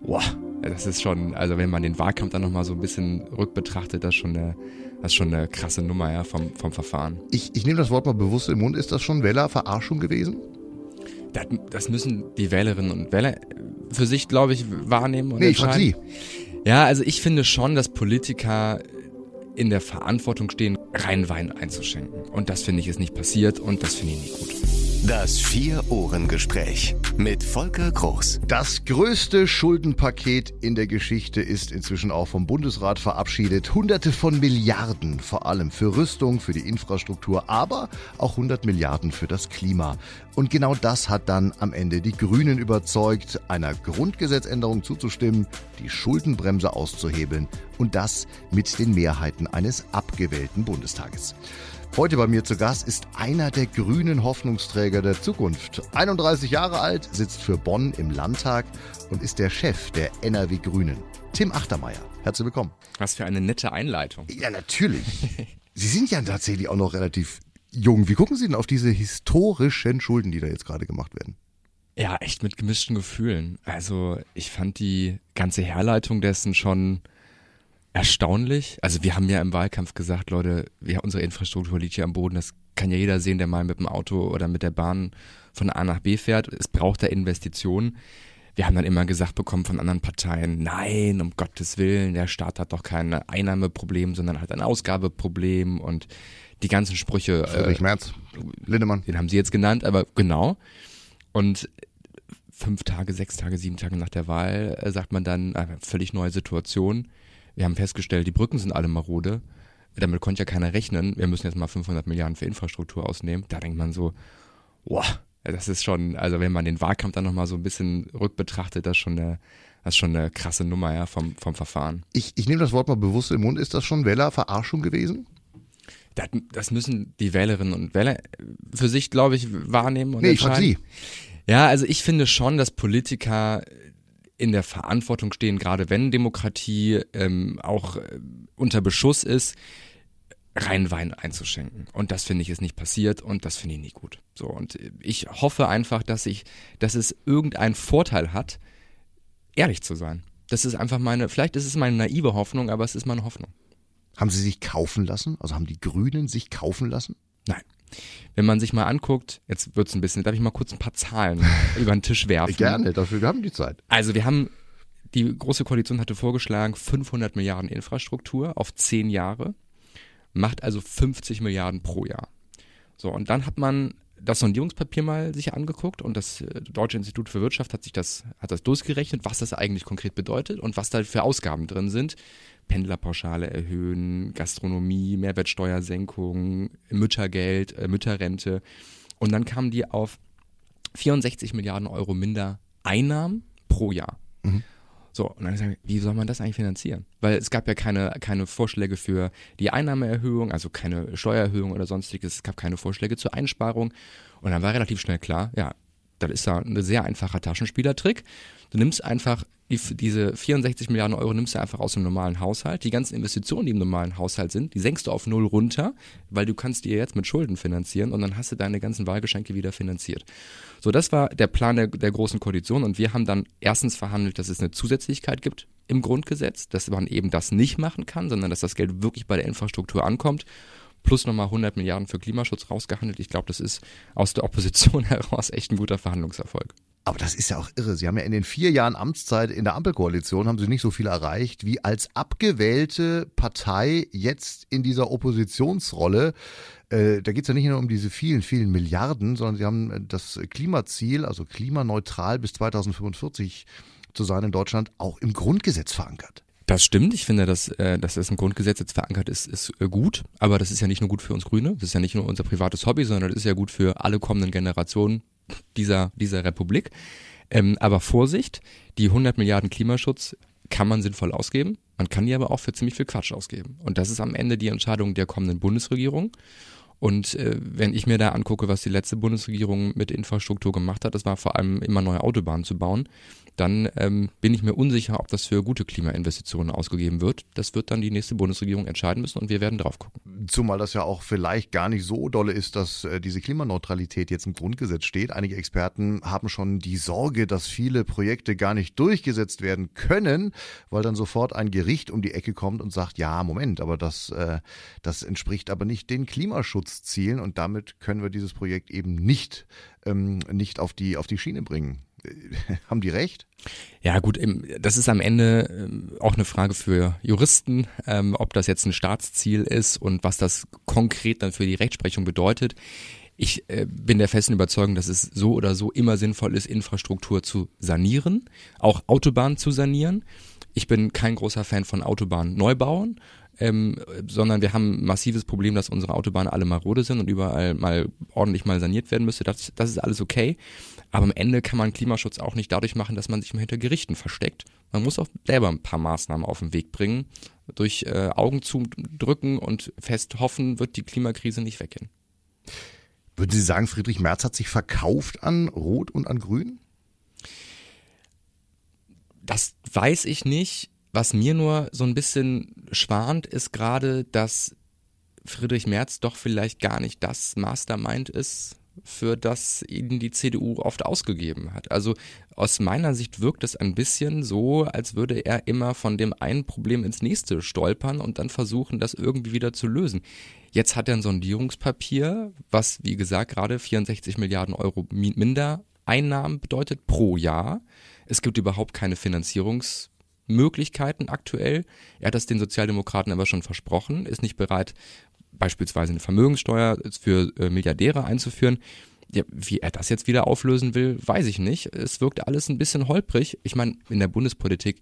Boah, das ist schon, also wenn man den Wahlkampf dann nochmal so ein bisschen rückbetrachtet, das ist schon eine krasse Nummer, ja, vom Verfahren. Ich nehme das Wort mal bewusst in den Mund. Ist das schon Wählerverarschung gewesen? Das müssen die Wählerinnen und Wähler für sich, glaube ich, wahrnehmen und Nee, ich frage Sie. Ja, also ich finde schon, dass Politiker in der Verantwortung stehen, reinen Wein einzuschenken. Und das finde ich ist nicht passiert und das finde ich nicht gut. Das Vier-Ohren-Gespräch mit Volker Groß. Das größte Schuldenpaket in der Geschichte ist inzwischen auch vom Bundesrat verabschiedet. Hunderte von Milliarden, vor allem für Rüstung, für die Infrastruktur, aber auch 100 Milliarden für das Klima. Und genau das hat dann am Ende die Grünen überzeugt, einer Grundgesetzänderung zuzustimmen, die Schuldenbremse auszuhebeln und das mit den Mehrheiten eines abgewählten Bundestages. Heute bei mir zu Gast ist einer der grünen Hoffnungsträger der Zukunft. 31 Jahre alt, sitzt für Bonn im Landtag und ist der Chef der NRW Grünen. Tim Achtermeier, herzlich willkommen. Was für eine nette Einleitung. Ja, natürlich. Sie sind ja tatsächlich auch noch relativ jung. Wie gucken Sie denn auf diese historischen Schulden, die da jetzt gerade gemacht werden? Ja, echt mit gemischten Gefühlen. Also ich fand die ganze Herleitung dessen schon erstaunlich. Also wir haben ja im Wahlkampf gesagt, Leute, unsere Infrastruktur liegt hier am Boden. Das kann ja jeder sehen, der mal mit dem Auto oder mit der Bahn von A nach B fährt. Es braucht da Investitionen. Wir haben dann immer gesagt bekommen von anderen Parteien, nein, um Gottes Willen, der Staat hat doch kein Einnahmeproblem, sondern hat ein Ausgabeproblem und die ganzen Sprüche. Friedrich Merz, Lindemann. Den haben Sie jetzt genannt, aber genau. Und 5 Tage, 6 Tage, 7 Tage nach der Wahl sagt man dann, völlig neue Situation. Wir haben festgestellt, die Brücken sind alle marode. Damit konnte ja keiner rechnen. Wir müssen jetzt mal 500 Milliarden für Infrastruktur ausnehmen. Da denkt man so, boah, das ist schon, also wenn man den Wahlkampf dann nochmal so ein bisschen rückbetrachtet, das ist schon eine krasse Nummer, ja, vom Verfahren. Ich nehme das Wort mal bewusst in den Mund. Ist das schon Wählerverarschung gewesen? Das müssen die Wählerinnen und Wähler für sich, glaube ich, wahrnehmen und Nee, ich frage Sie. Ja, also ich finde schon, dass Politiker in der Verantwortung stehen, gerade wenn Demokratie auch unter Beschuss ist, reinen Wein einzuschenken. Und das finde ich ist nicht passiert und das finde ich nicht gut. So, und ich hoffe einfach, dass es irgendeinen Vorteil hat, ehrlich zu sein. Das ist einfach vielleicht ist es meine naive Hoffnung, aber es ist meine Hoffnung. Haben Sie sich kaufen lassen? Also haben die Grünen sich kaufen lassen? Nein. Wenn man sich mal anguckt, jetzt wird's ein bisschen, darf ich mal kurz ein paar Zahlen über den Tisch werfen? Gerne, dafür, wir haben die Zeit. Also die Große Koalition hatte vorgeschlagen, 500 Milliarden Infrastruktur auf 10 Jahre, macht also 50 Milliarden pro Jahr. So, und dann hat man das Sondierungspapier mal sich angeguckt und das Deutsche Institut für Wirtschaft hat das durchgerechnet, was das eigentlich konkret bedeutet und was da für Ausgaben drin sind. Pendlerpauschale erhöhen, Gastronomie, Mehrwertsteuersenkung, Müttergeld, Mütterrente. Und dann kamen die auf 64 Milliarden Euro minder Einnahmen pro Jahr. Mhm. So, und dann sagen wir, wie soll man das eigentlich finanzieren? Weil es gab ja keine Vorschläge für die Einnahmeerhöhung, also keine Steuererhöhung oder sonstiges, es gab keine Vorschläge zur Einsparung. Und dann war relativ schnell klar, ja, das ist da ein sehr einfacher Taschenspielertrick. Du nimmst einfach diese 64 Milliarden Euro nimmst du einfach aus dem normalen Haushalt. Die ganzen Investitionen, die im normalen Haushalt sind, die senkst du auf 0 runter, weil du kannst die jetzt mit Schulden finanzieren und dann hast du deine ganzen Wahlgeschenke wieder finanziert. So, das war der Plan der Großen Koalition und wir haben dann erstens verhandelt, dass es eine Zusätzlichkeit gibt im Grundgesetz, dass man eben das nicht machen kann, sondern dass das Geld wirklich bei der Infrastruktur ankommt. Plus nochmal 100 Milliarden für Klimaschutz rausgehandelt. Ich glaube, das ist aus der Opposition heraus echt ein guter Verhandlungserfolg. Aber das ist ja auch irre. Sie haben ja in den 4 Jahren Amtszeit in der Ampelkoalition haben Sie nicht so viel erreicht wie als abgewählte Partei jetzt in dieser Oppositionsrolle. Da geht es ja nicht nur um diese vielen, vielen Milliarden, sondern Sie haben das Klimaziel, also klimaneutral bis 2045 zu sein in Deutschland, auch im Grundgesetz verankert. Das stimmt. Ich finde, dass es im Grundgesetz jetzt verankert ist gut. Aber das ist ja nicht nur gut für uns Grüne. Das ist ja nicht nur unser privates Hobby, sondern das ist ja gut für alle kommenden Generationen dieser Republik. Aber Vorsicht, die 100 Milliarden Klimaschutz kann man sinnvoll ausgeben. Man kann die aber auch für ziemlich viel Quatsch ausgeben. Und das ist am Ende die Entscheidung der kommenden Bundesregierung. Und wenn ich mir da angucke, was die letzte Bundesregierung mit Infrastruktur gemacht hat, das war vor allem immer neue Autobahnen zu bauen, dann bin ich mir unsicher, ob das für gute Klimainvestitionen ausgegeben wird. Das wird dann die nächste Bundesregierung entscheiden müssen und wir werden drauf gucken. Zumal das ja auch vielleicht gar nicht so dolle ist, dass diese Klimaneutralität jetzt im Grundgesetz steht. Einige Experten haben schon die Sorge, dass viele Projekte gar nicht durchgesetzt werden können, weil dann sofort ein Gericht um die Ecke kommt und sagt, ja, Moment, aber das entspricht aber nicht den Klimaschutzzielen und damit können wir dieses Projekt eben nicht auf die Schiene bringen. Haben die recht? Ja gut, das ist am Ende auch eine Frage für Juristen, ob das jetzt ein Staatsziel ist und was das konkret dann für die Rechtsprechung bedeutet. Ich bin der festen Überzeugung, dass es so oder so immer sinnvoll ist, Infrastruktur zu sanieren, auch Autobahnen zu sanieren. Ich bin kein großer Fan von Autobahnneubauen, sondern wir haben ein massives Problem, dass unsere Autobahnen alle marode sind und überall mal ordentlich mal saniert werden müsste. Das ist alles okay. Aber am Ende kann man Klimaschutz auch nicht dadurch machen, dass man sich hinter Gerichten versteckt. Man muss auch selber ein paar Maßnahmen auf den Weg bringen. Durch Augen zudrücken und fest hoffen, wird die Klimakrise nicht weggehen. Würden Sie sagen, Friedrich Merz hat sich verkauft an Rot und an Grün? Das weiß ich nicht. Was mir nur so ein bisschen schwant, ist gerade, dass Friedrich Merz doch vielleicht gar nicht das Mastermind ist, für das ihn die CDU oft ausgegeben hat. Also aus meiner Sicht wirkt es ein bisschen so, als würde er immer von dem einen Problem ins nächste stolpern und dann versuchen, das irgendwie wieder zu lösen. Jetzt hat er ein Sondierungspapier, was wie gesagt gerade 64 Milliarden Euro Mindereinnahmen bedeutet pro Jahr. Es gibt überhaupt keine Finanzierungsmöglichkeiten aktuell. Er hat das den Sozialdemokraten aber schon versprochen, ist nicht bereit, beispielsweise eine Vermögenssteuer für Milliardäre einzuführen. Ja, wie er das jetzt wieder auflösen will, weiß ich nicht. Es wirkt alles ein bisschen holprig. Ich meine, in der Bundespolitik,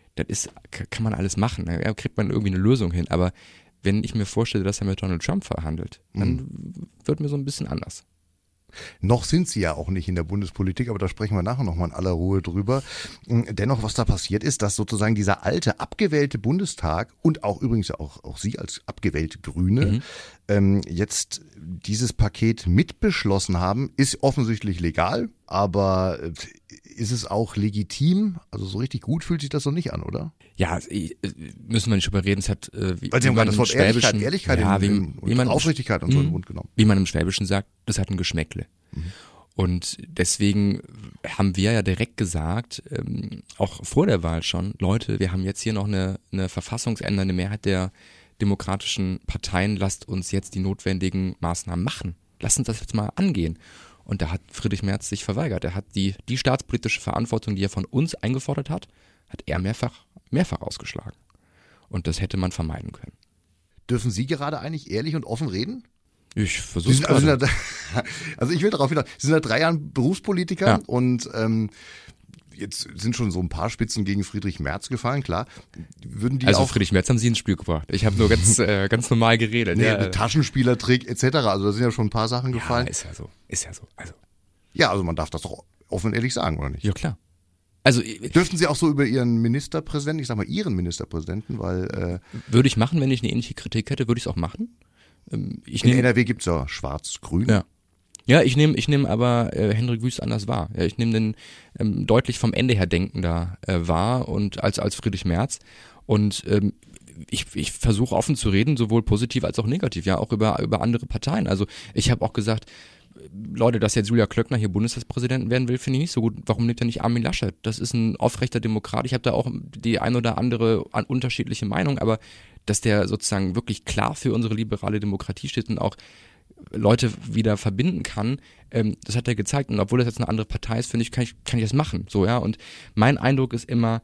kann man alles machen. Da kriegt man irgendwie eine Lösung hin. Aber wenn ich mir vorstelle, dass er mit Donald Trump verhandelt, dann wird mir so ein bisschen anders. Noch sind sie ja auch nicht in der Bundespolitik, aber da sprechen wir nachher nochmal in aller Ruhe drüber. Dennoch, was da passiert ist, dass sozusagen dieser alte, abgewählte Bundestag und auch übrigens auch Sie als abgewählte Grüne jetzt dieses Paket mitbeschlossen haben, ist offensichtlich legal, aber ist es auch legitim? Also so richtig gut fühlt sich das noch nicht an, oder? Ja, müssen wir nicht drüber reden. Es hat, weil Sie haben gerade das Wort Ehrlichkeit ja, und Aufrichtigkeit und so in den Mund genommen. Wie man im Schwäbischen sagt, das hat ein Geschmäckle. Und deswegen haben wir ja direkt gesagt, auch vor der Wahl schon, Leute, wir haben jetzt hier noch eine verfassungsändernde Mehrheit der demokratischen Parteien, lasst uns jetzt die notwendigen Maßnahmen machen. Lasst uns das jetzt mal angehen. Und da hat Friedrich Merz sich verweigert. Er hat die staatspolitische Verantwortung, die er von uns eingefordert hat er mehrfach ausgeschlagen. Und das hätte man vermeiden können. Dürfen Sie gerade eigentlich ehrlich und offen reden? Ich versuche es gerade. Also ich will darauf hinaus. Sie sind seit 3 Jahren Berufspolitiker und jetzt sind schon so ein paar Spitzen gegen Friedrich Merz gefallen, klar. Würden die also Friedrich Merz haben Sie ins Spiel gebracht. Ich habe nur ganz normal geredet. Nee, Taschenspielertrick etc. Also da sind ja schon ein paar Sachen gefallen. Ja, ist ja so. Also man darf das doch offen und ehrlich sagen, oder nicht? Ja, klar. Also dürften Sie auch so über Ihren Ministerpräsidenten, ich sag mal Ihren Ministerpräsidenten, weil würde ich machen, wenn ich eine ähnliche Kritik hätte, würde ich es auch machen. In NRW gibt's ja Schwarz-Grün. Ja, ich nehm aber Hendrik Wüst anders wahr. Ja, ich nehme den deutlich vom Ende her denkender wahr und als Friedrich Merz. Und ich versuche offen zu reden, sowohl positiv als auch negativ, ja, auch über andere Parteien. Also ich habe auch gesagt, Leute, dass jetzt Julia Klöckner hier Bundestagspräsidentin werden will, finde ich nicht so gut. Warum nimmt er nicht Armin Laschet? Das ist ein aufrechter Demokrat. Ich habe da auch die ein oder andere unterschiedliche Meinung, aber dass der sozusagen wirklich klar für unsere liberale Demokratie steht und auch Leute wieder verbinden kann, das hat er gezeigt. Und obwohl das jetzt eine andere Partei ist, finde ich, kann ich das machen. So, ja. Und mein Eindruck ist immer,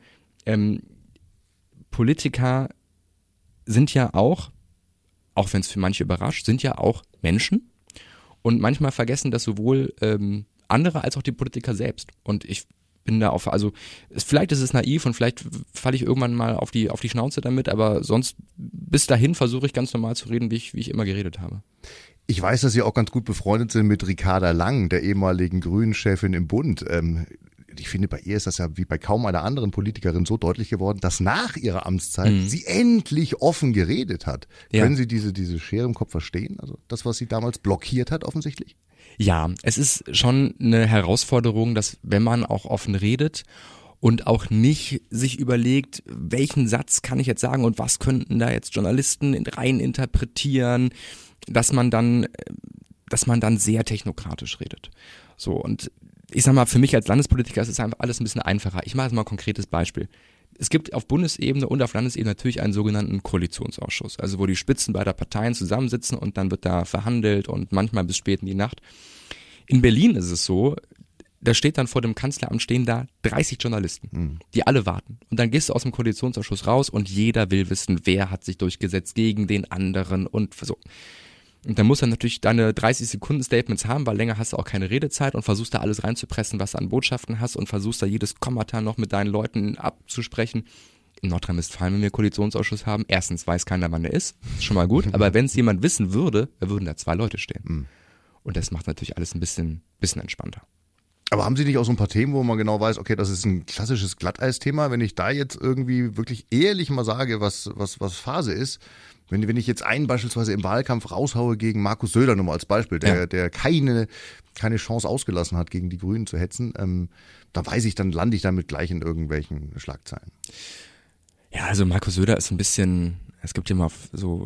Politiker sind ja auch wenn es für manche überrascht, sind ja auch Menschen. Und manchmal vergessen das sowohl andere als auch die Politiker selbst. Und ich bin da vielleicht ist es naiv und vielleicht falle ich irgendwann mal auf die Schnauze damit, aber sonst bis dahin versuche ich ganz normal zu reden, wie ich immer geredet habe. Ich weiß, dass Sie auch ganz gut befreundet sind mit Ricarda Lang, der ehemaligen Grünen-Chefin im Bund. ich finde, bei ihr ist das ja wie bei kaum einer anderen Politikerin so deutlich geworden, dass nach ihrer Amtszeit sie endlich offen geredet hat. Ja. Können Sie diese Schere im Kopf verstehen? Also das, was sie damals blockiert hat, offensichtlich? Ja, es ist schon eine Herausforderung, dass wenn man auch offen redet und auch nicht sich überlegt, welchen Satz kann ich jetzt sagen und was könnten da jetzt Journalisten rein interpretieren, dass man dann sehr technokratisch redet. So, und ich sag mal, für mich als Landespolitiker ist es einfach alles ein bisschen einfacher. Ich mache jetzt mal ein konkretes Beispiel. Es gibt auf Bundesebene und auf Landesebene natürlich einen sogenannten Koalitionsausschuss, also wo die Spitzen beider Parteien zusammensitzen und dann wird da verhandelt und manchmal bis spät in die Nacht. In Berlin ist es so, da steht dann vor dem Kanzleramt stehen da 30 Journalisten, die alle warten. Und dann gehst du aus dem Koalitionsausschuss raus und jeder will wissen, wer hat sich durchgesetzt gegen den anderen und so. Und dann musst du natürlich deine 30-Sekunden-Statements haben, weil länger hast du auch keine Redezeit und versuchst da alles reinzupressen, was du an Botschaften hast und versuchst da jedes Kommata noch mit deinen Leuten abzusprechen. In Nordrhein-Westfalen, wenn wir Koalitionsausschuss haben, erstens weiß keiner, wann der ist schon mal gut, aber wenn es jemand wissen würde, da würden da 2 Leute stehen. Und das macht natürlich alles ein bisschen entspannter. Aber haben Sie nicht auch so ein paar Themen, wo man genau weiß, okay, das ist ein klassisches Glatteis-Thema, wenn ich da jetzt irgendwie wirklich ehrlich mal sage, was Phase ist, wenn ich jetzt einen beispielsweise im Wahlkampf raushaue gegen Markus Söder, nur mal als Beispiel, der keine Chance ausgelassen hat, gegen die Grünen zu hetzen, da weiß ich, dann lande ich damit gleich in irgendwelchen Schlagzeilen. Ja, also Markus Söder ist ein bisschen, es gibt ja immer so,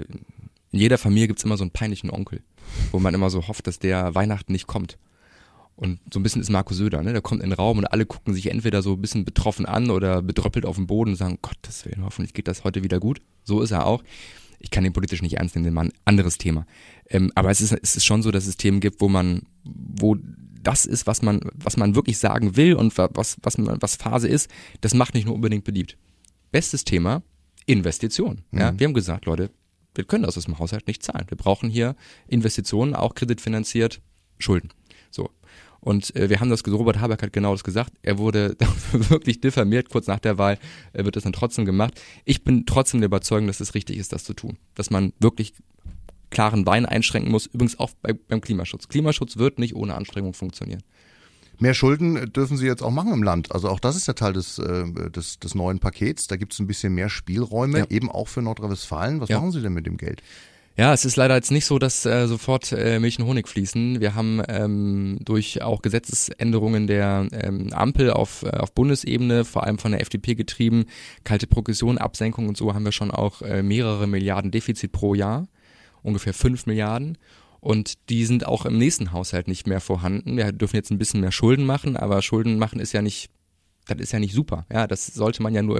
in jeder Familie gibt's immer so einen peinlichen Onkel, wo man immer so hofft, dass der Weihnachten nicht kommt. Und so ein bisschen ist Markus Söder, ne? Der kommt in den Raum und alle gucken sich entweder so ein bisschen betroffen an oder bedröppelt auf den Boden und sagen, Gottes Willen, hoffentlich geht das heute wieder gut. So ist er auch. Ich kann den politisch nicht ernst nehmen, den Mann, anderes Thema. Aber es ist schon so, dass es Themen gibt, wo das ist, was man wirklich sagen will und was Phase ist, das macht nicht nur unbedingt beliebt. Bestes Thema, Investitionen. Ja? Wir haben gesagt, Leute, wir können das aus dem Haushalt nicht zahlen. Wir brauchen hier Investitionen, auch kreditfinanziert, Schulden. So. Und wir haben Robert Habeck hat genau das gesagt, er wurde wirklich diffamiert, kurz nach der Wahl wird das dann trotzdem gemacht. Ich bin trotzdem der Überzeugung, dass es richtig ist, das zu tun. Dass man wirklich klaren Bein einschränken muss, übrigens auch beim Klimaschutz. Klimaschutz wird nicht ohne Anstrengung funktionieren. Mehr Schulden dürfen Sie jetzt auch machen im Land. Also auch das ist ja Teil des neuen Pakets. Da gibt es ein bisschen mehr Spielräume, eben auch für Nordrhein-Westfalen. Was machen Sie denn mit dem Geld? Ja, es ist leider jetzt nicht so, dass sofort Milch und Honig fließen. Wir haben durch auch Gesetzesänderungen der Ampel auf Bundesebene, vor allem von der FDP getrieben, kalte Progression, Absenkung und so, haben wir schon auch mehrere Milliarden Defizit pro Jahr, ungefähr 5 Milliarden. Und die sind auch im nächsten Haushalt nicht mehr vorhanden. Wir dürfen jetzt ein bisschen mehr Schulden machen, aber Schulden machen ist ja nicht super. Ja, das sollte man ja nur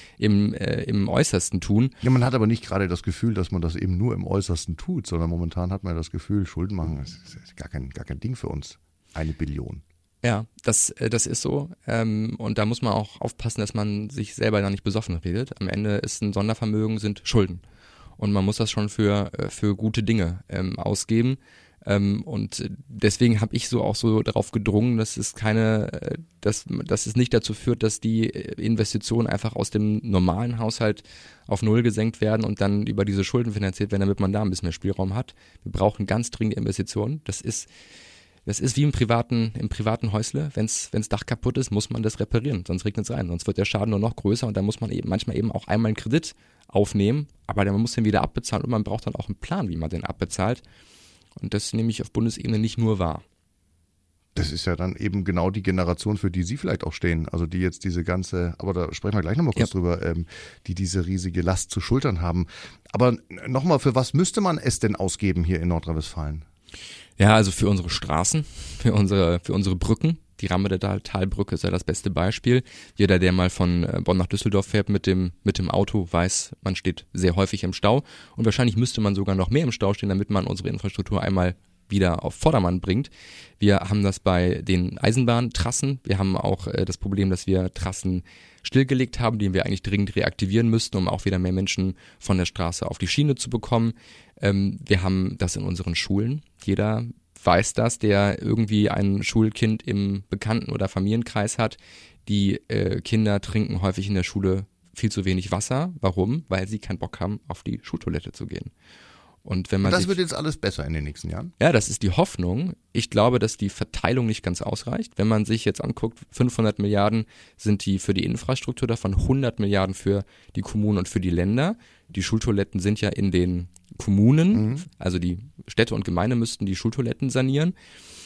im Äußersten tun. Ja, man hat aber nicht gerade das Gefühl, dass man das eben nur im Äußersten tut, sondern momentan hat man das Gefühl, Schulden machen, das ist gar kein Ding für uns. 1 Billion. Ja, das ist so. Und da muss man auch aufpassen, dass man sich selber da nicht besoffen redet. Am Ende ist ein Sondervermögen, sind Schulden. Und man muss das schon für gute Dinge ausgeben. Und deswegen habe ich auch so darauf gedrungen, dass es nicht dazu führt, dass die Investitionen einfach aus dem normalen Haushalt auf 0 gesenkt werden und dann über diese Schulden finanziert werden, damit man da ein bisschen mehr Spielraum hat. Wir brauchen ganz dringende Investitionen. Das ist wie im privaten Häusle. Wenn's Dach kaputt ist, muss man das reparieren, sonst regnet es rein. Sonst wird der Schaden nur noch größer und dann muss man manchmal auch einmal einen Kredit aufnehmen, aber man muss den wieder abbezahlen und man braucht dann auch einen Plan, wie man den abbezahlt. Und das nehme ich auf Bundesebene nicht nur wahr. Das ist ja dann eben genau die Generation, für die Sie vielleicht auch stehen. Also die jetzt diese ganze, aber da sprechen wir gleich nochmal kurz drüber, die diese riesige Last zu schultern haben. Aber nochmal, für was müsste man es denn ausgeben hier in Nordrhein-Westfalen? Ja, also für unsere Straßen, für unsere Brücken. Die Rammedetal-Brücke ist ja das beste Beispiel. Jeder, der mal von Bonn nach Düsseldorf fährt mit dem Auto, weiß, man steht sehr häufig im Stau. Und wahrscheinlich müsste man sogar noch mehr im Stau stehen, damit man unsere Infrastruktur einmal wieder auf Vordermann bringt. Wir haben das bei den Eisenbahntrassen. Wir haben auch das Problem, dass wir Trassen stillgelegt haben, die wir eigentlich dringend reaktivieren müssten, um auch wieder mehr Menschen von der Straße auf die Schiene zu bekommen. Wir haben das in unseren Schulen. Jeder weiß das, der irgendwie ein Schulkind im Bekannten- oder Familienkreis hat. Die Kinder trinken häufig in der Schule viel zu wenig Wasser. Warum? Weil sie keinen Bock haben, auf die Schultoilette zu gehen. Und wenn man das wird jetzt alles besser in den nächsten Jahren? Ja, das ist die Hoffnung. Ich glaube, dass die Verteilung nicht ganz ausreicht. Wenn man sich jetzt anguckt, 500 Milliarden sind die für die Infrastruktur, davon 100 Milliarden für die Kommunen und für die Länder. Die Schultoiletten sind ja in den Kommunen, also die Städte und Gemeinden müssten die Schultoiletten sanieren.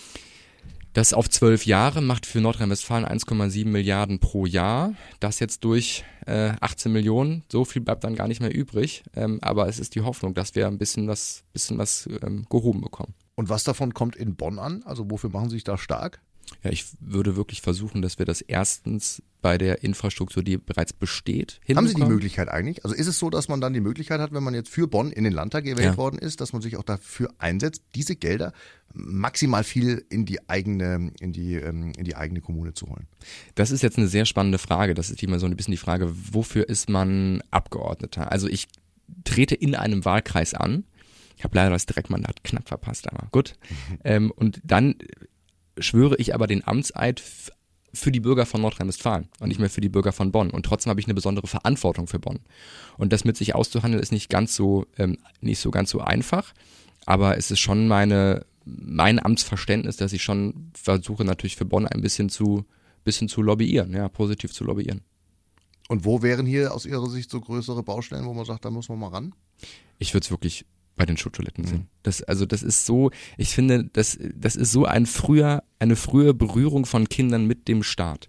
Das auf 12 Jahre macht für Nordrhein-Westfalen 1,7 Milliarden pro Jahr. Das jetzt durch 18 Millionen, so viel bleibt dann gar nicht mehr übrig. Aber es ist die Hoffnung, dass wir ein bisschen was gehoben bekommen. Und was davon kommt in Bonn an? Also wofür machen Sie sich da stark? Ja, ich würde wirklich versuchen, dass wir das erstens bei der Infrastruktur, die bereits besteht, hinbekommen. Haben Sie die Möglichkeit eigentlich? Also ist es so, dass man dann die Möglichkeit hat, wenn man jetzt für Bonn in den Landtag gewählt worden ist, dass man sich auch dafür einsetzt, diese Gelder maximal viel in die eigene Kommune zu holen? Das ist jetzt eine sehr spannende Frage. Das ist immer so ein bisschen die Frage, wofür ist man Abgeordneter? Also ich trete in einem Wahlkreis an. Ich habe leider das Direktmandat knapp verpasst, aber gut. Und dann schwöre ich aber den Amtseid für die Bürger von Nordrhein-Westfalen und nicht mehr für die Bürger von Bonn. Und trotzdem habe ich eine besondere Verantwortung für Bonn. Und das mit sich auszuhandeln ist nicht so ganz so einfach. Aber es ist schon mein Amtsverständnis, dass ich schon versuche, natürlich für Bonn ein bisschen zu lobbyieren, ja, positiv zu lobbyieren. Und wo wären hier aus Ihrer Sicht so größere Baustellen, wo man sagt, da muss man mal ran? Ich würde es wirklich bei den Schultoiletten sehen. Das ist so, ich finde, das ist so eine frühe Berührung von Kindern mit dem Staat.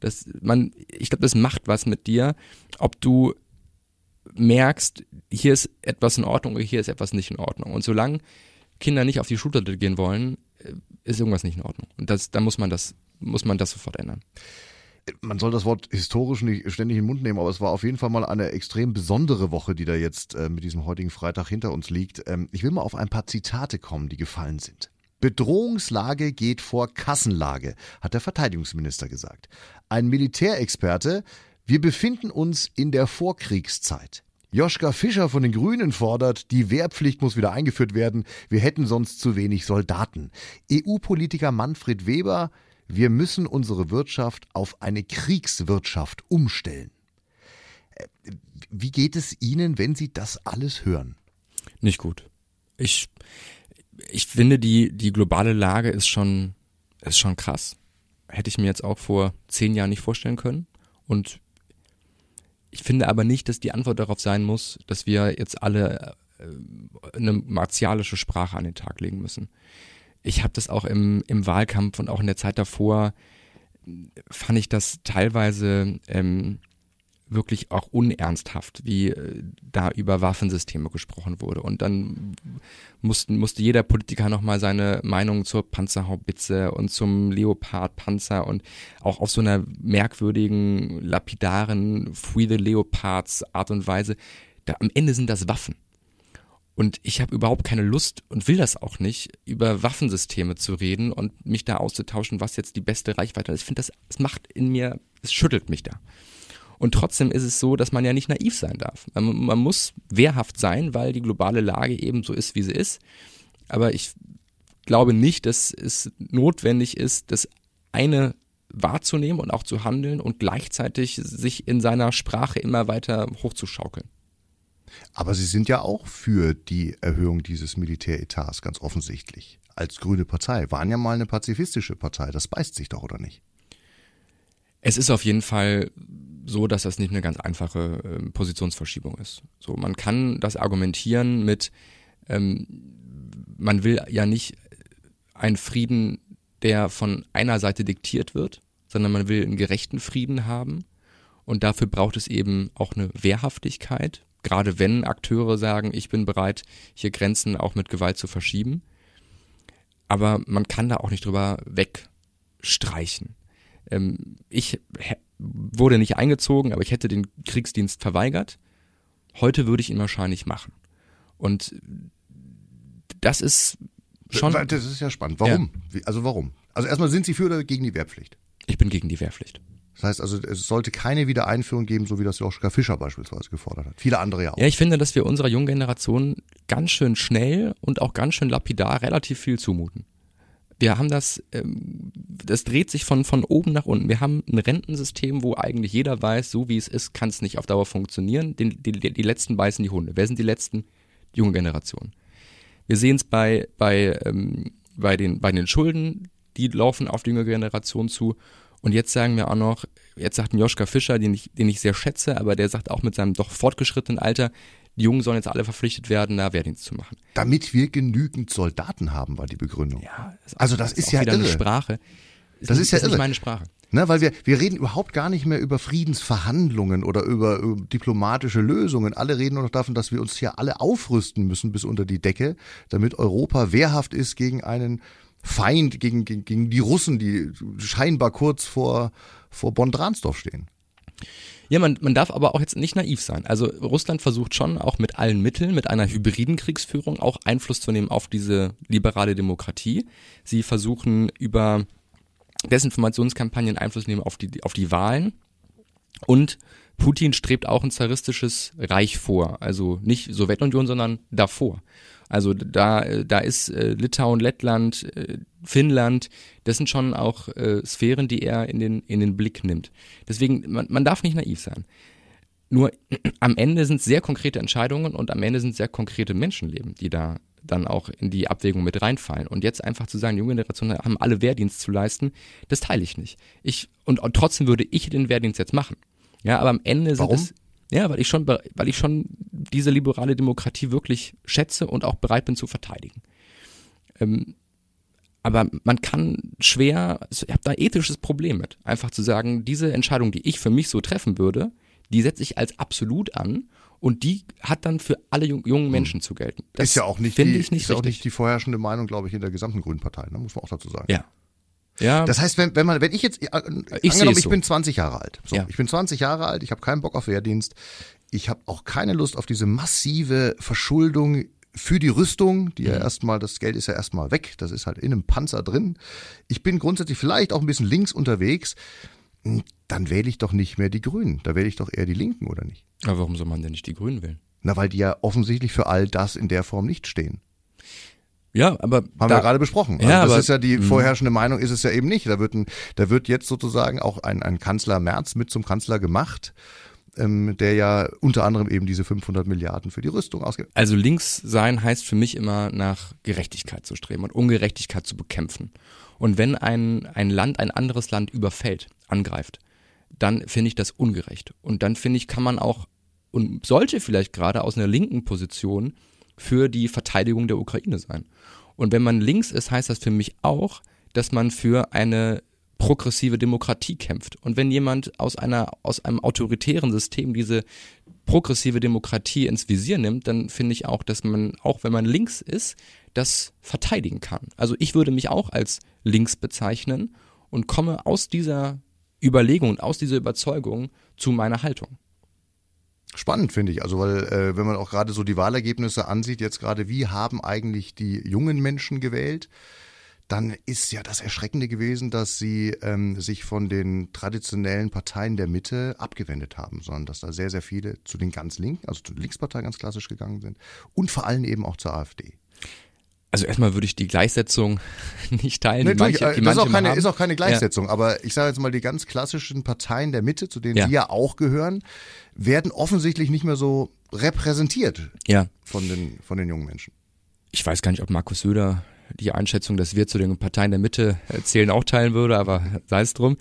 Ich glaube, das macht was mit dir, ob du merkst, hier ist etwas in Ordnung oder hier ist etwas nicht in Ordnung. Und solange Kinder nicht auf die Schultoilette gehen wollen, ist irgendwas nicht in Ordnung. Und da muss man das sofort ändern. Man soll das Wort historisch nicht ständig in den Mund nehmen, aber es war auf jeden Fall mal eine extrem besondere Woche, die da jetzt mit diesem heutigen Freitag hinter uns liegt. Ich will mal auf ein paar Zitate kommen, die gefallen sind. Bedrohungslage geht vor Kassenlage, hat der Verteidigungsminister gesagt. Ein Militärexperte: Wir befinden uns in der Vorkriegszeit. Joschka Fischer von den Grünen fordert, die Wehrpflicht muss wieder eingeführt werden. Wir hätten sonst zu wenig Soldaten. EU-Politiker Manfred Weber: Wir müssen unsere Wirtschaft auf eine Kriegswirtschaft umstellen. Wie geht es Ihnen, wenn Sie das alles hören? Nicht gut. Ich finde, die globale Lage ist schon krass. Hätte ich mir jetzt auch vor 10 Jahren nicht vorstellen können. Und ich finde aber nicht, dass die Antwort darauf sein muss, dass wir jetzt alle eine martialische Sprache an den Tag legen müssen. Ich habe das auch im Wahlkampf und auch in der Zeit davor, fand ich das teilweise wirklich auch unernsthaft, wie da über Waffensysteme gesprochen wurde. Und dann musste jeder Politiker nochmal seine Meinung zur Panzerhaubitze und zum Leopard-Panzer und auch auf so einer merkwürdigen, lapidaren Free the Leopards Art und Weise. Am Ende sind das Waffen. Und ich habe überhaupt keine Lust und will das auch nicht, über Waffensysteme zu reden und mich da auszutauschen, was jetzt die beste Reichweite ist. Ich finde, das macht in mir, es schüttelt mich da. Und trotzdem ist es so, dass man ja nicht naiv sein darf. Man muss wehrhaft sein, weil die globale Lage eben so ist, wie sie ist. Aber ich glaube nicht, dass es notwendig ist, das eine wahrzunehmen und auch zu handeln und gleichzeitig sich in seiner Sprache immer weiter hochzuschaukeln. Aber Sie sind ja auch für die Erhöhung dieses Militäretats, ganz offensichtlich. Als grüne Partei, waren ja mal eine pazifistische Partei, das beißt sich doch, oder nicht? Es ist auf jeden Fall so, dass das nicht eine ganz einfache Positionsverschiebung ist. So, man kann das argumentieren mit, man will ja nicht einen Frieden, der von einer Seite diktiert wird, sondern man will einen gerechten Frieden haben. Und dafür braucht es eben auch eine Wehrhaftigkeit, gerade wenn Akteure sagen, ich bin bereit, hier Grenzen auch mit Gewalt zu verschieben. Aber man kann da auch nicht drüber wegstreichen. Ich wurde nicht eingezogen, aber ich hätte den Kriegsdienst verweigert. Heute würde ich ihn wahrscheinlich machen. Und das ist schon... Das ist ja spannend. Warum? Ja. Also warum? Also erstmal, sind Sie für oder gegen die Wehrpflicht? Ich bin gegen die Wehrpflicht. Das heißt also, es sollte keine Wiedereinführung geben, so wie das Joschka Fischer beispielsweise gefordert hat. Viele andere ja auch. Ja, ich finde, dass wir unserer jungen Generation ganz schön schnell und auch ganz schön lapidar relativ viel zumuten. Wir haben das dreht sich von oben nach unten. Wir haben ein Rentensystem, wo eigentlich jeder weiß, so wie es ist, kann es nicht auf Dauer funktionieren. Die Letzten beißen die Hunde. Wer sind die Letzten? Die junge Generation. Wir sehen es bei den Schulden, die laufen auf die jüngere Generation zu. Und jetzt sagen wir auch noch, jetzt sagt ein Joschka Fischer, den ich sehr schätze, aber der sagt auch mit seinem doch fortgeschrittenen Alter, die Jungen sollen jetzt alle verpflichtet werden, da Wehrdienst zu machen. Damit wir genügend Soldaten haben, war die Begründung. Ja, das ist ja wieder irre. Eine Sprache. Das ist ja irre. Nicht meine Sprache. Ne, weil wir reden überhaupt gar nicht mehr über Friedensverhandlungen oder über diplomatische Lösungen. Alle reden nur noch davon, dass wir uns hier alle aufrüsten müssen bis unter die Decke, damit Europa wehrhaft ist gegen einen Feind, gegen die Russen, die scheinbar kurz vor Bonn-Dransdorf stehen. Ja, man darf aber auch jetzt nicht naiv sein. Also Russland versucht schon auch mit allen Mitteln, mit einer hybriden Kriegsführung auch Einfluss zu nehmen auf diese liberale Demokratie. Sie versuchen über Desinformationskampagnen Einfluss nehmen auf die Wahlen, und Putin strebt auch ein zaristisches Reich vor, also nicht Sowjetunion, sondern davor. Also da ist Litauen, Lettland, Finnland, das sind schon auch Sphären, die er in den Blick nimmt. Deswegen, man darf nicht naiv sein. Nur am Ende sind es sehr konkrete Entscheidungen und am Ende sind es sehr konkrete Menschenleben, die da dann auch in die Abwägung mit reinfallen. Und jetzt einfach zu sagen, die junge Generation haben alle Wehrdienst zu leisten, das teile ich nicht. Und trotzdem würde ich den Wehrdienst jetzt machen. Ja, aber am Ende sind es... Ja, weil ich schon diese liberale Demokratie wirklich schätze und auch bereit bin zu verteidigen. Aber man kann schwer, ich habe da ein ethisches Problem mit, einfach zu sagen, diese Entscheidung, die ich für mich so treffen würde, die setze ich als absolut an und die hat dann für alle jungen Menschen zu gelten. Das ist ja auch nicht die vorherrschende Meinung, glaube ich, in der gesamten Grünen Partei, ne? Muss man auch dazu sagen. Ja. Ja. Das heißt, wenn ich jetzt, ich bin 20 Jahre alt. So, ja. Ich bin 20 Jahre alt, ich habe keinen Bock auf Wehrdienst. Ich habe auch keine Lust auf diese massive Verschuldung für die Rüstung, die ja erstmal, das Geld ist ja erstmal weg, das ist halt in einem Panzer drin. Ich bin grundsätzlich vielleicht auch ein bisschen links unterwegs. Dann wähle ich doch nicht mehr die Grünen. Da wähle ich doch eher die Linken, oder nicht? Aber warum soll man denn nicht die Grünen wählen? Na, weil die ja offensichtlich für all das in der Form nicht stehen. Ja, aber haben wir gerade besprochen. Ja, also das ist ja die vorherrschende Meinung, ist es ja eben nicht. Da wird jetzt sozusagen auch ein Kanzler Merz mit zum Kanzler gemacht, der ja unter anderem eben diese 500 Milliarden für die Rüstung ausgibt. Also links sein heißt für mich immer, nach Gerechtigkeit zu streben und Ungerechtigkeit zu bekämpfen. Und wenn ein Land ein anderes Land überfällt, angreift, dann finde ich das ungerecht. Und dann finde ich, kann man auch und sollte vielleicht gerade aus einer linken Position für die Verteidigung der Ukraine sein. Und wenn man links ist, heißt das für mich auch, dass man für eine progressive Demokratie kämpft. Und wenn jemand aus einem autoritären System diese progressive Demokratie ins Visier nimmt, dann finde ich auch, dass man, auch wenn man links ist, das verteidigen kann. Also ich würde mich auch als links bezeichnen und komme aus dieser Überlegung und aus dieser Überzeugung zu meiner Haltung. Spannend, finde ich. Also weil wenn man auch gerade so die Wahlergebnisse ansieht, jetzt gerade, wie haben eigentlich die jungen Menschen gewählt, dann ist ja das Erschreckende gewesen, dass sie sich von den traditionellen Parteien der Mitte abgewendet haben, sondern dass da sehr, sehr viele zu den ganz Linken, also zur Linkspartei ganz klassisch gegangen sind und vor allem eben auch zur AfD. Also erstmal würde ich die Gleichsetzung nicht teilen. Nee, ist auch keine Gleichsetzung, ja. Aber ich sage jetzt mal, die ganz klassischen Parteien der Mitte, zu denen Sie ja auch gehören, werden offensichtlich nicht mehr so repräsentiert von den jungen Menschen. Ich weiß gar nicht, ob Markus Söder die Einschätzung, dass wir zu den Parteien der Mitte zählen, auch teilen würde, aber sei es drum.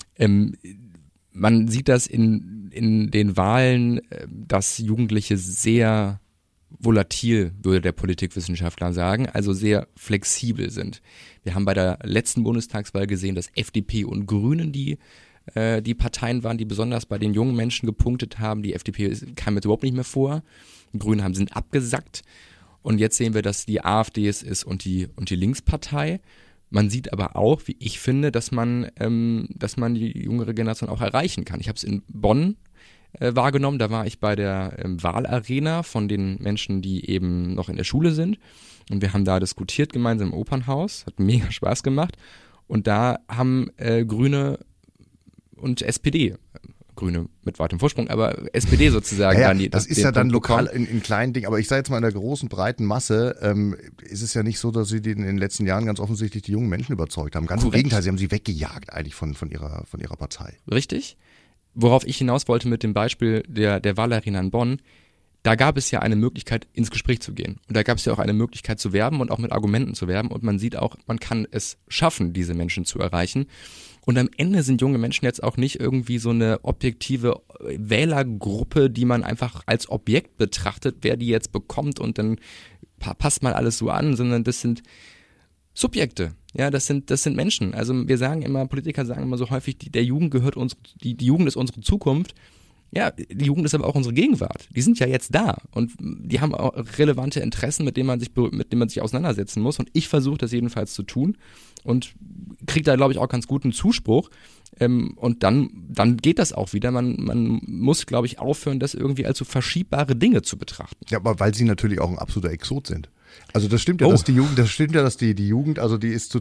Man sieht das in den Wahlen, dass Jugendliche sehr volatil, würde der Politikwissenschaftler sagen, also sehr flexibel sind. Wir haben bei der letzten Bundestagswahl gesehen, dass FDP und Grünen die Parteien waren, die besonders bei den jungen Menschen gepunktet haben. Die FDP kam jetzt überhaupt nicht mehr vor. Die Grünen sind abgesackt. Und jetzt sehen wir, dass die AfD es ist und die Linkspartei. Man sieht aber auch, wie ich finde, dass man die jüngere Generation auch erreichen kann. Ich habe es in Bonn wahrgenommen. Da war ich bei der Wahlarena von den Menschen, die eben noch in der Schule sind. Und wir haben da diskutiert gemeinsam im Opernhaus. Hat mega Spaß gemacht. Und da haben Grüne und SPD, Grüne mit weitem Vorsprung, aber SPD sozusagen. Ja, dann das ist ja dann lokal in kleinen Dingen. Aber ich sage jetzt mal, in der großen, breiten Masse ist es ja nicht so, dass sie in den letzten Jahren ganz offensichtlich die jungen Menschen überzeugt haben. Ganz im Gegenteil, sie haben sie weggejagt eigentlich von ihrer Partei. Richtig. Worauf ich hinaus wollte mit dem Beispiel der Wahlarena in Bonn, da gab es ja eine Möglichkeit, ins Gespräch zu gehen. Und da gab es ja auch eine Möglichkeit zu werben und auch mit Argumenten zu werben. Und man sieht auch, man kann es schaffen, diese Menschen zu erreichen. Und am Ende sind junge Menschen jetzt auch nicht irgendwie so eine objektive Wählergruppe, die man einfach als Objekt betrachtet, wer die jetzt bekommt und dann passt mal alles so an, sondern das sind Subjekte. Ja, das sind Menschen. Also wir sagen immer, Politiker sagen immer so häufig, die Jugend ist unsere Zukunft. Ja, die Jugend ist aber auch unsere Gegenwart. Die sind ja jetzt da und die haben auch relevante Interessen, mit denen man sich auseinandersetzen muss. Und ich versuche das jedenfalls zu tun und kriege da, glaube ich, auch ganz guten Zuspruch. Und dann geht das auch wieder. Man muss, glaube ich, aufhören, das irgendwie als so verschiebbare Dinge zu betrachten. Ja, aber weil sie natürlich auch ein absoluter Exot sind. Also das stimmt ja, dass die Jugend, also die ist zu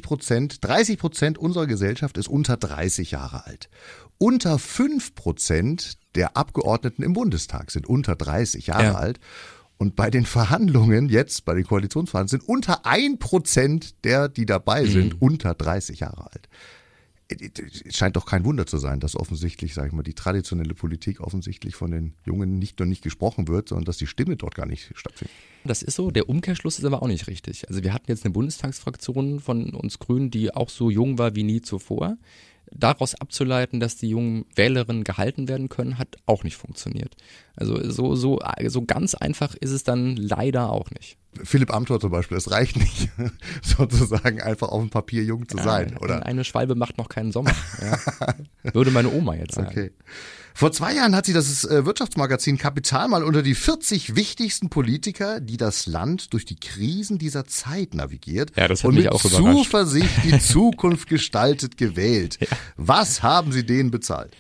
30% unserer Gesellschaft ist unter 30 Jahre alt. Unter 5% der Abgeordneten im Bundestag sind unter 30 Jahre alt. Und bei den Verhandlungen jetzt, bei den Koalitionsverhandlungen, sind unter 1% der, die dabei sind, unter 30 Jahre alt. Es scheint doch kein Wunder zu sein, dass offensichtlich, sage ich mal, die traditionelle Politik offensichtlich von den Jungen nicht nur nicht gesprochen wird, sondern dass die Stimme dort gar nicht stattfindet. Das ist so, der Umkehrschluss ist aber auch nicht richtig. Also wir hatten jetzt eine Bundestagsfraktion von uns Grünen, die auch so jung war wie nie zuvor. Daraus abzuleiten, dass die jungen Wählerinnen gehalten werden können, hat auch nicht funktioniert. Also so ganz einfach ist es dann leider auch nicht. Philipp Amthor zum Beispiel, es reicht nicht, sozusagen einfach auf dem Papier jung zu sein, oder? Eine Schwalbe macht noch keinen Sommer, ja. Würde meine Oma jetzt sagen. Okay. Vor 2 Jahren hat sie das Wirtschaftsmagazin Kapital mal unter die 40 wichtigsten Politiker, die das Land durch die Krisen dieser Zeit navigiert und mit auch überrascht. Zuversicht die Zukunft gestaltet gewählt. Ja. Was haben Sie denen bezahlt?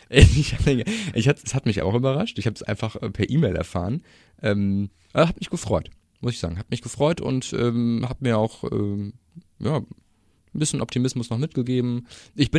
Es hat mich auch überrascht. Ich habe es einfach per E-Mail erfahren. Hat mich gefreut, muss ich sagen. Hat mich gefreut und hat mir auch ein bisschen Optimismus noch mitgegeben. Ich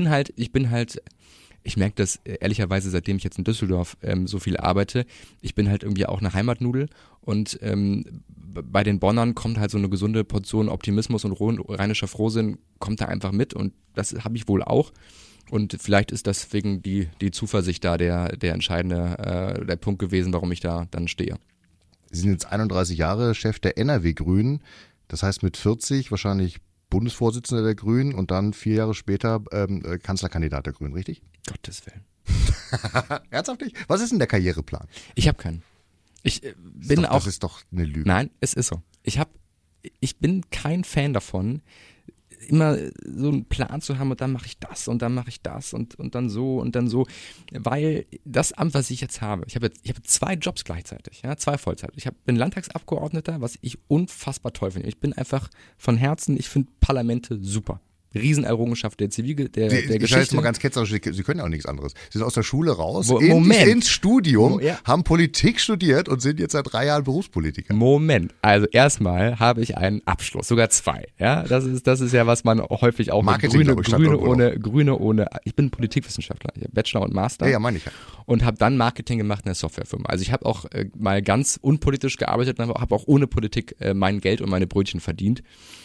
merke das ehrlicherweise, seitdem ich jetzt in Düsseldorf so viel arbeite, ich bin halt irgendwie auch eine Heimatnudel und bei den Bonnern kommt halt so eine gesunde Portion Optimismus und rheinischer Frohsinn kommt da einfach mit und das habe ich wohl auch und vielleicht ist deswegen die Zuversicht da der entscheidende der Punkt gewesen, warum ich da dann stehe. Sie sind jetzt 31 Jahre Chef der NRW-Grünen, das heißt mit 40 wahrscheinlich Bundesvorsitzender der Grünen und dann 4 Jahre später Kanzlerkandidat der Grünen, richtig? Gottes Willen. Ernsthaft nicht? Was ist denn der Karriereplan? Ich habe keinen. Das ist doch eine Lüge. Nein, es ist so. Ich bin kein Fan davon, immer so einen Plan zu haben und dann mache ich das und dann mache ich das und dann so, weil das Amt, was ich jetzt habe, ich habe 2 Jobs gleichzeitig, 2 Vollzeit. Bin Landtagsabgeordneter, was ich unfassbar toll finde. Ich bin einfach von Herzen, ich finde Parlamente super. Riesenerrungenschaft der Geschichte. Ich sage jetzt mal ganz ketzerisch, Sie können ja auch nichts anderes. Sie sind aus der Schule raus, ins Studium, haben Politik studiert und sind jetzt seit 3 Jahren Berufspolitiker. Moment, also erstmal habe ich einen Abschluss, sogar 2. Ja, das ist ja, was man häufig auch Marketing, mit Grüne ohne. Ich bin Politikwissenschaftler, ich habe Bachelor und Master. Ja, meine ich ja. Und habe dann Marketing gemacht in der Softwarefirma. Also ich habe auch mal ganz unpolitisch gearbeitet und habe auch ohne Politik mein Geld und meine Brötchen verdient.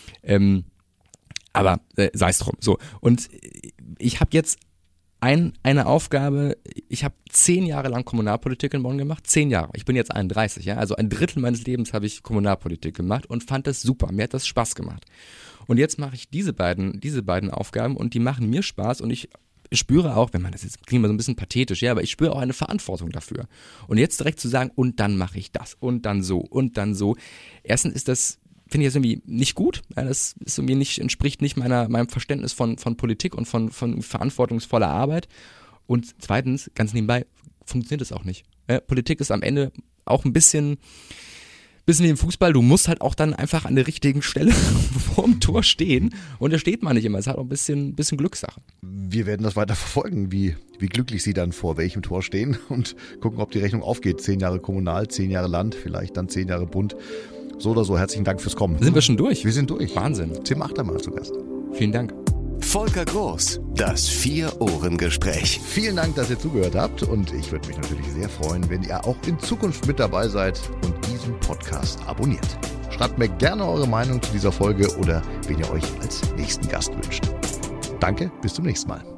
Aber sei es drum. So. Und ich habe jetzt eine Aufgabe, ich habe 10 Jahre lang Kommunalpolitik in Bonn gemacht, 10 Jahre. Ich bin jetzt 31, ja. Also ein Drittel meines Lebens habe ich Kommunalpolitik gemacht und fand das super. Mir hat das Spaß gemacht. Und jetzt mache ich diese beiden Aufgaben und die machen mir Spaß und ich spüre auch, wenn man das jetzt klingt mal so ein bisschen pathetisch, ja, aber ich spüre auch eine Verantwortung dafür. Und jetzt direkt zu sagen, und dann mache ich das und dann so und dann so. Erstens ist das, finde ich das irgendwie nicht gut. Ja, das ist irgendwie entspricht nicht meinem Verständnis von Politik und von verantwortungsvoller Arbeit. Und zweitens, ganz nebenbei, funktioniert es auch nicht. Ja, Politik ist am Ende auch ein bisschen wie im Fußball. Du musst halt auch dann einfach an der richtigen Stelle vorm Tor stehen. Und da steht man nicht immer. Es hat auch ein bisschen Glückssache. Wir werden das weiter verfolgen, wie glücklich Sie dann vor welchem Tor stehen und gucken, ob die Rechnung aufgeht. 10 Jahre Kommunal, 10 Jahre Land, vielleicht dann 10 Jahre Bund. So oder so, herzlichen Dank fürs Kommen. Sind wir schon durch? Wir sind durch. Wahnsinn. Tim Achtermann zu Gast. Vielen Dank. Volker Groß, das 4-Ohren-Gespräch. Vielen Dank, dass ihr zugehört habt und ich würde mich natürlich sehr freuen, wenn ihr auch in Zukunft mit dabei seid und diesen Podcast abonniert. Schreibt mir gerne eure Meinung zu dieser Folge oder wen ihr euch als nächsten Gast wünscht. Danke, bis zum nächsten Mal.